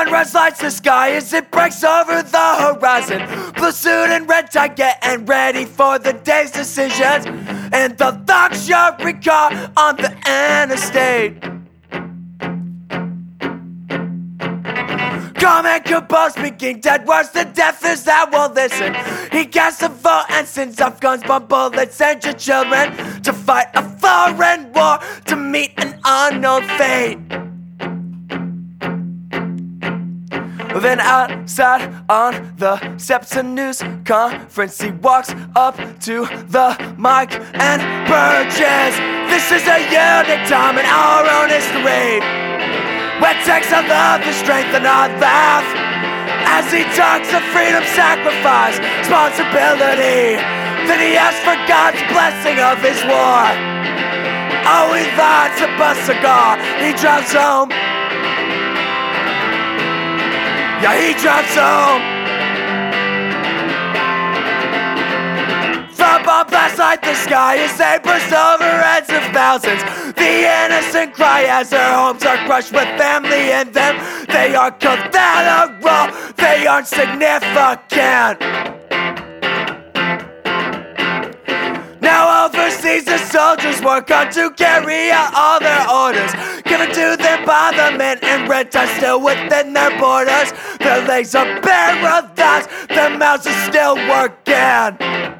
Sunrise lights the sky as it breaks over the horizon. Blue suit and red tie getting ready for the day's decisions. And the luxury car on the interstate. Calm and composed, speaking dead words to death is that won't listen. He casts a vote and sends off guns, bomb bullets, and your children to fight a foreign war, to meet an unknown fate. Then outside on the steps of news conference, he walks up to the mic and purges. This is a unique time in our own history, where takes our love and strength and our laugh, as he talks of freedom, sacrifice, responsibility. Then he asks for God's blessing of his war. Oh, he lights up a cigar, he drives home. Yeah, he drives home. The bomb blasts like the sky as they burst over heads of thousands. The innocent cry as their homes are crushed with family in them. They are collateral, they aren't significant. Now overseas the soldiers work on to carry out all their orders, given to them by the men in red ties still within their borders. Their legs are paralyzed, their mouths are still working.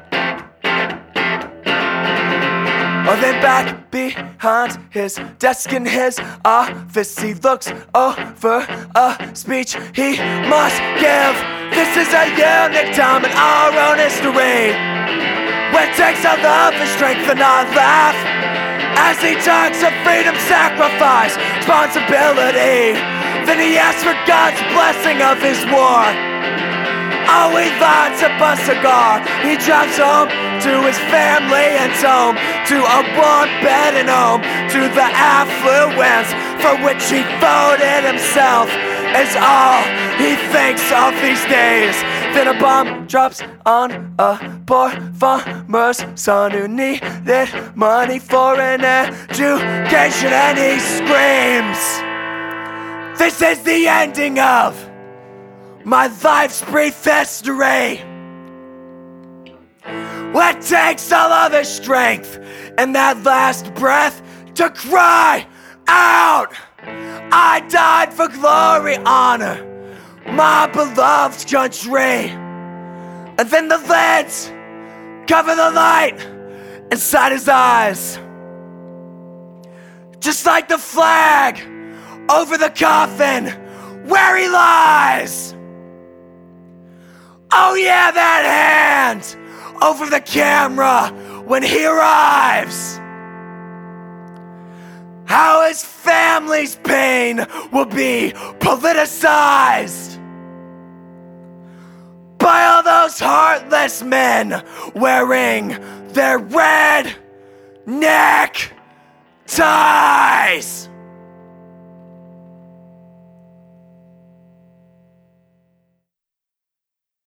Oh, then back behind his desk in his office, he looks over a speech he must give. This is a unique time in our own history, where it takes our love and strength and our laugh, as he talks of freedom, sacrifice, responsibility. Then he asks for God's blessing of his war. Oh, he lights up a cigar, he drives home to his family and home, to a warm bed and home, to the affluence for which he voted himself, is all he thinks of these days. Then a bomb drops on a poor farmer's son who needed money for an education, and he screams, "This is the ending of my life's brief history." What takes all of his strength and that last breath to cry out, "I died for glory, honor, my beloved country." And then the lids cover the light inside his eyes, just like the flag over the coffin where he lies. Oh yeah, that hand over the camera when he arrives. How his family's pain will be politicized by all those heartless men wearing their red neck ties.